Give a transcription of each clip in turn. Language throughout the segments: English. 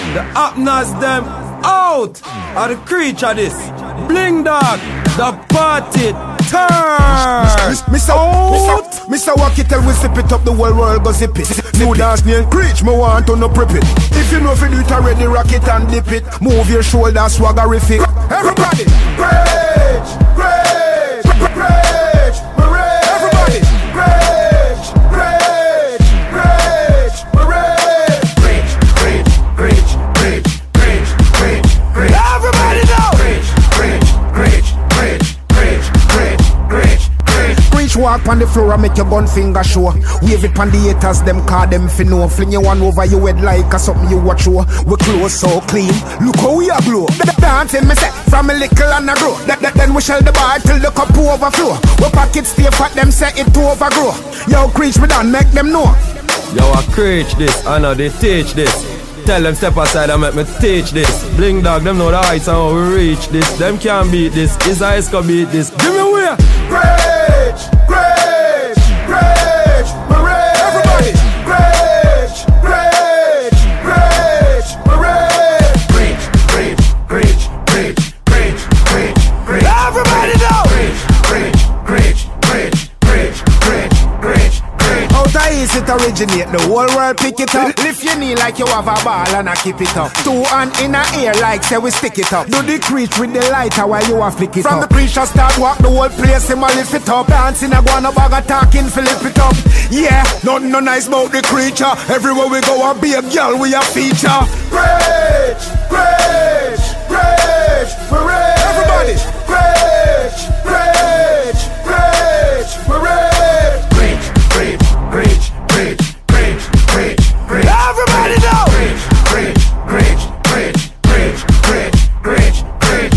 The Apnas them out. Are the creature this. Bling dog. The party turn. Mr. Wacky tell we zip it up, the whole world go zip it. New dance name Creech, me want to no prep it. If you know if you do it already, rock it and dip it. Move your shoulder, swaggerific. Everybody, Creech, Creech, Creech, everybody, Creech, Creech, Creech, Creech, Creech, Creech, Creech, Creech, Creech. Everybody know. Creech, Creech, Creech, Creech, Creech, Creech, Creech, Creech. Creech walk on the floor and make your gun finger show. Wave it pon the haters, them call them fi know. Fling your one over your head like a something you watch show. We close so clean, look how we a glow. Dancing me set from a little and a grow. Then we shell the bar till the cup overflow. We pockets stay fat, them set it to overgrow. Yo, Creech we done, make them know. Yo, I Creech this, I know they teach this. Tell them step aside and make me teach this. Bling dog, them know the heights and how we reach this. Them can't beat this, his eyes can beat this. Give me where. Creech, Creech, Creech, everybody. Creech, Creech, Creech, Creech, Creech, Creech, Creech, Creech, Creech, Creech. Everybody know. Creech, Creech, Creech, Creech, Creech, Creech, Creech, Creech. Out of east it originate, the whole world pick it up. Lift your knee like you have a ball and I keep it up. Two hand in a ear like say we stick it up. Do the Creech with the lighter while you a flick it up. From the preacher start walk the whole place, him a lift it up. Dancing a go on a bag of talking, flip it up. Yeah, nothing no nice about the creature. Everywhere we go a be a girl we a feature. Creech, Creech, Creech, everybody. Creech, Creech, Creech, Creech, Creech, Creech, Creech, Creech, Creech, Creech. Everybody know. Creech, Creech, Creech, Creech, Creech, Creech, Creech, Creech.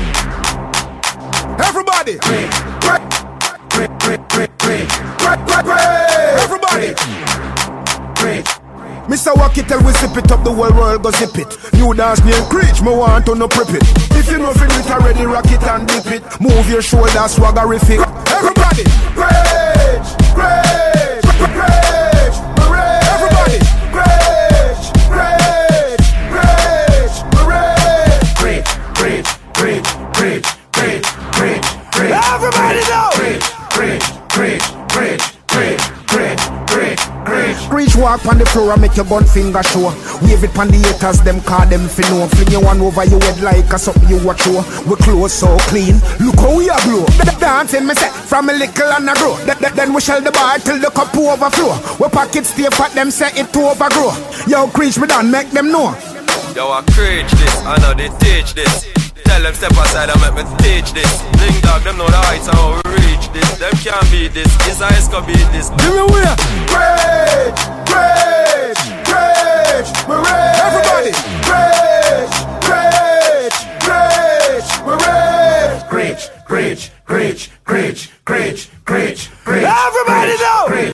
Everybody. Creech, Creech, Creech, Creech, Creech, Creech. Everybody. Creech. Mr. Wacky tell we zip it up, the whole world go zip it. New dance name Creech, me want to no prep it. If you know if you do it already, rock it and dip it. Move your shoulder, swaggerific. Everybody. Creech, Creech, Creech, everybody. Creech, Creech, Creech, Creech, Creech, Creech, Creech, Creech, Creech, Creech. Everybody know. Creech, Creech, Creech, Creech, Creech, Creech, Creech, Creech. Creech walk on the floor and make your gun finger show. Wave it pon the haters, them call them fi know. Fling your one over your head like a something you watch show. We close so clean, look how we a glow. Dancing me set from a little and a grow. Then we shell the bar till the cup overflow. We pockets stay fat, them set it to overgrow. Yo, Creech we done, make them know. Yo, I Creech this, I know they teach this. Tell them step aside and make me teach this. Bling dog, them know the heights and how we reach this. Them can't beat this, his eyes can beat this. Give me where. Creech, Creech, Creech, everybody. Creech, Creech, Creech, Creech, Creech, Creech, Creech, Creech, Creech, Creech. Everybody know.